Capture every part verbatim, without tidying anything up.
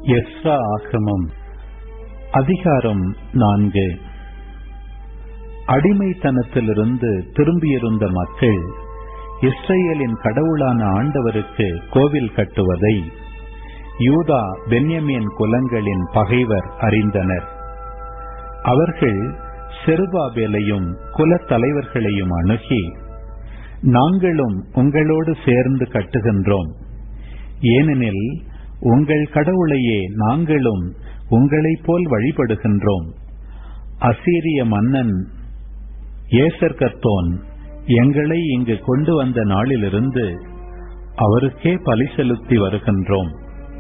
Ezra ஆகமம் அதிகாரம் நான்கு. அடிமைத்தனத்திலிருந்து திரும்பியிருந்த மக்கள் இஸ்ரேலின் கடவுளான ஆண்டவருக்கு கோவில் கட்டுவதை யூதா பென்யமீன் குலங்களின் பகைவர் அறிந்தனர். அவர்கள் செருபாபேலையும் குலத் தலைவர்களையும் அணுகி, நாங்களும் உங்களோடு சேர்ந்து கட்டுகின்றோம், ஏனெனில் உங்கள் கடவுளையே நாங்களும் உங்களைப் போல் வழிபடுகின்றோம். அசீரிய மன்னன் ஏசர்கர்தோன் எங்களை இங்கு கொண்டு வந்த நாளிலிருந்து அவருக்கே பலி செலுத்தி வருகின்றோம்.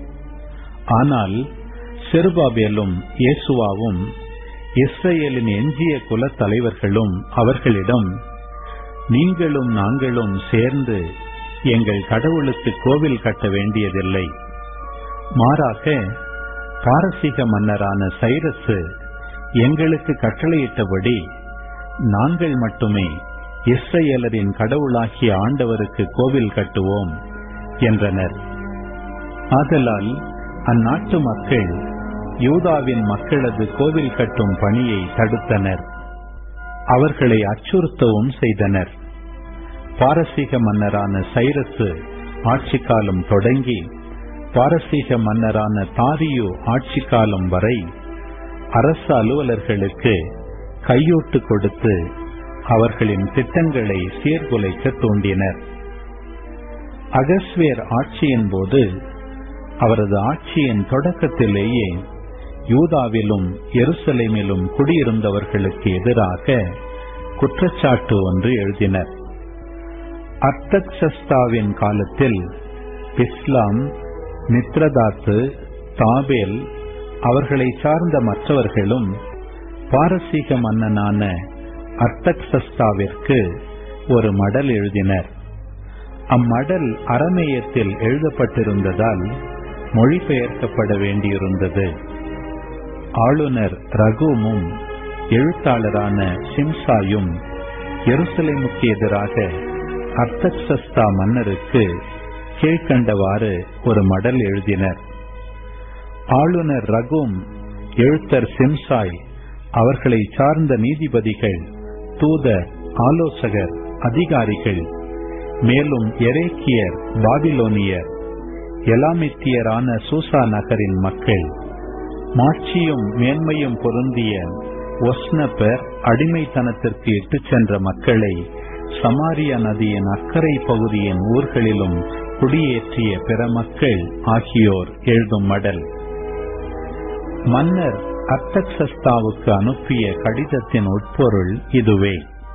ஆனால் செருபாபேலும் யேசுவாவும் இஸ்ரேலின் எஞ்சிய குலத் தலைவர்களும் அவர்களிடம், நீங்களும் நாங்களும் சேர்ந்து எங்கள் கடவுளுக்கு கோவில் கட்ட வேண்டியதில்லை. மாறாக பாரசீக மன்னரான சைரசு எங்களுக்கு கட்டளையிட்டபடி நாங்கள் மட்டுமே இஸ்ரேலரின் கடவுளாகிய ஆண்டவருக்கு கோவில் கட்டுவோம் என்றனர். ஆதலால் அந்நாட்டு மக்கள் யூதாவின் மக்களது கோவில் கட்டும் பணியை தடுத்தனர். அவர்களை அச்சுறுத்தவும் செய்தனர். பாரசீக மன்னரான சைரசு ஆட்சி காலம் தொடங்கி பாரசீக மன்னரான தாரியு ஆட்சி காலம் வரை அரசு அலுவலர்களுக்கு கையூட்டு கொடுத்து அவர்களின் திட்டங்களை சீர்குலைக்க தூண்டினர். அகஸ்வேர் ஆட்சியின் போது அவரது ஆட்சியின் தொடக்கத்திலேயே யூதாவிலும் எருசலேமிலும் குடியிருந்தவர்களுக்கு எதிராக குற்றச்சாட்டு ஒன்று எழுதினர். அர்தக்சஸ்தாவின் காலத்தில் பிஸ்லாம், மித்ரதாத்து, தாபேல் அவர்களை சார்ந்த மற்றவர்களும் பாரசீக மன்னனான அர்தக்சஸ்தாவிற்கு ஒரு மடல் எழுதினர். அம்மடல் அரமேயத்தில் எழுதப்பட்டிருந்ததால் மொழிபெயர்க்கப்பட வேண்டியிருந்தது. ஆளுநர் ரகூமும் எழுத்தாளரான ஷிம்சாயும் எருசலேமுக்கு எதிராக அர்தக்சஸ்தா மன்னருக்கு கீழ்கண்டவாறு ஒரு மடல் எழுதினர். ஆளுநர் ரகூம், எழுத்தர் சிம்சாய், அவர்களை சார்ந்த நீதிபதிகள், தூதர், ஆலோசகர், அதிகாரிகள், மேலும் எரேக்கியர், பாபிலோனியர், எலாமித்தியரான சூசா நகரின் மக்கள், மாட்சியும் மேன்மையும் பொருந்திய ஒஸ்னபர் அடிமைத்தனத்திற்கு இட்டுச் சென்ற மக்களை சமாரியா நதியின் அக்கறை பகுதியின் ஊர்களிலும் குடியேற்றிய பிற மக்கள் ஆகியோர் எழுதும் மடல். மன்னர் அர்தக்சஸ்தாவுக்கு அனுப்பிய கடிதத்தின் உட்பொருள் இதுவே: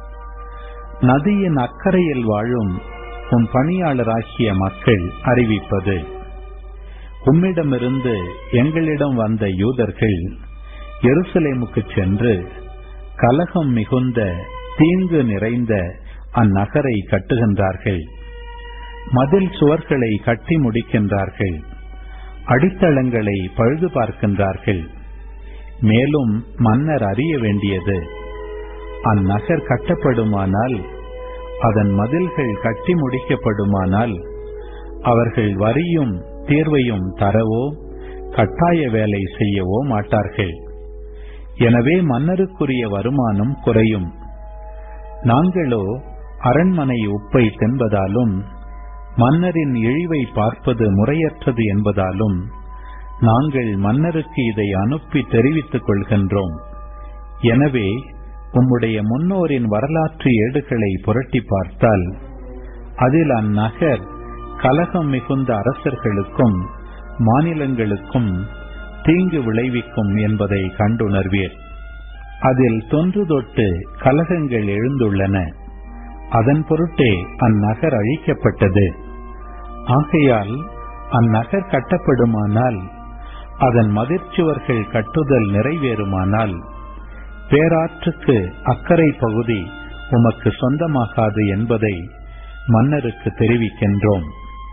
நதியின் அக்கறையில் வாழும் உம் பணியாளராகிய மக்கள் அறிவிப்பது, உம்மிடமிருந்து எங்களிடம் வந்த யூதர்கள் எருசலேமுக்கு சென்று கலகம் மிகுந்த தீங்கு நிறைந்த அந்நகரை கட்டுகின்றார்கள். மதில் சுவர்களை கட்டி முடிக்கின்றார்கள். அடித்தளங்களை பழுது பார்க்கின்றார்கள். மேலும் மன்னர் அறிய வேண்டியது, அந்நகர் கட்டப்படுமானால், அதன் மதில்கள் கட்டி முடிக்கப்படுமானால், அவர்கள் வரியும் தீர்வையும் தரவோ கட்டாய வேலை செய்யவோ மாட்டார்கள். எனவே மன்னருக்குரிய வருமானம் குறையும். நாங்களோ அரண்மனை உப்பை தின்பதாலும் மன்னரின் இழிவை பார்ப்பது முறையற்றது என்பதாலும் நாங்கள் மன்னருக்கு இதை அனுப்பி தெரிவித்துக் கொள்கின்றோம். எனவே உம்முடைய முன்னோரின் வரலாற்று ஏடுகளை புரட்டி பார்த்தால் அதில் அந்நகர் கலகம் மிகுந்த அரசர்களுக்கும் மாநிலங்களுக்கும் தீங்கு விளைவிக்கும் என்பதை கண்டுணர்வீர். அதில் தொன்று தொட்டு கலகங்கள் எழுந்துள்ளன. அதன் பொருட்டே அந்நகர் அழிக்கப்பட்டது. ஆகையால் அந்நகர் கட்டப்படுமானால், அதன் மதிர்ச்சுவர்கள் கட்டுதல் நிறைவேறுமானால், பேராற்றுக்கு அக்கறை பகுதி உமக்கு சொந்தமாகாது என்பதை மன்னருக்கு தெரிவிக்கின்றோம்.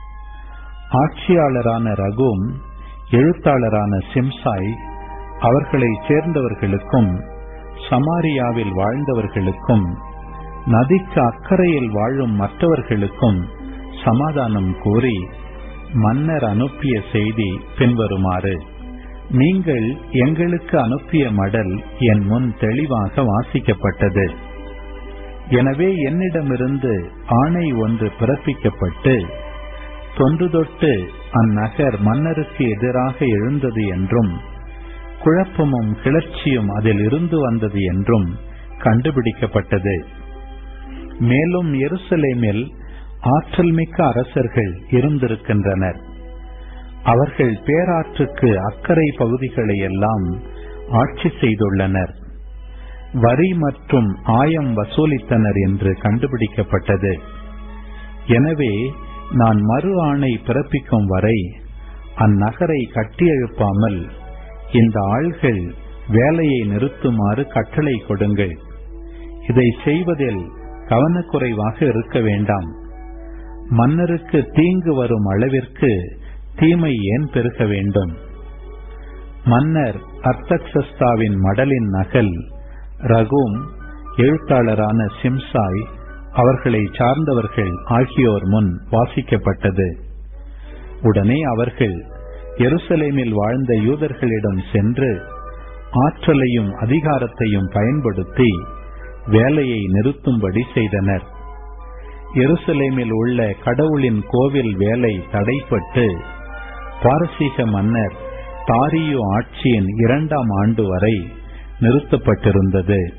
ஆட்சியாளரான ரகூம், எழுத்தாளரான சிம்சாய், அவர்களை சேர்ந்தவர்களுக்கும் சமாரியாவில் வாழ்ந்தவர்களுக்கும் நதிக்கு அக்கறையில் வாழும் மற்றவர்களுக்கும் சமாதானம் கூறி மன்னர் அனுப்பிய செய்தி பின்வருமாறு: நீங்கள் எங்களுக்கு அனுப்பிய மடல் என் முன் தெளிவாக வாசிக்கப்பட்டது. எனவே என்னிடமிருந்து ஆணை ஒன்று பிறப்பிக்கப்பட்டு தொன்று தொட்டு அந்நகர் மன்னருக்கு எதிராக எழுந்தது என்றும் குழப்பமும் கிளர்ச்சியும் அதில் இருந்து வந்தது என்றும் கண்டுபிடிக்கப்பட்டது. மேலும் எருசலேமில் ஆற்றல் மிக்க அரசர்கள் இருந்திருக்கின்றனர். அவர்கள் பேராற்றுக்கு அக்கறை பகுதிகளை எல்லாம் ஆட்சி செய்துள்ளனர். வரி மற்றும் ஆயம் வசூலித்தனர் என்று கண்டுபிடிக்கப்பட்டது. எனவே நான் மறு ஆணை பிறப்பிக்கும் வரை அந்நகரை கட்டியெழுப்பாமல் இந்த ஆள்கள் வேலையை நிறுத்துமாறு கட்டளை கொடுங்கள். இதை செய்வதில் கவனக்குறைவாக இருக்க வேண்டாம். மன்னருக்கு தீங்கு வரும் அளவிற்கு தீமை ஏன் பெருக வேண்டும்? மன்னர் அர்தக்சஸ்தாவின் மடலின் நகல் ரகூம், எழுத்தாளரான சிம்சாய், அவர்களை சார்ந்தவர்கள் ஆகியோர் முன் வாசிக்கப்பட்டது. உடனே அவர்கள் எருசலேமில் வாழ்ந்த யூதர்களிடம் சென்று ஆற்றலையும் அதிகாரத்தையும் பயன்படுத்தி வேலையை நிறுத்தும்படி செய்தனர். எருசலேமில் உள்ள கடவுளின் கோவில் வேலை தடைப்பட்டு பாரசீக மன்னர் தாரியு ஆட்சியின் இரண்டாம் ஆண்டு வரை நிறுத்தப்பட்டிருந்தது.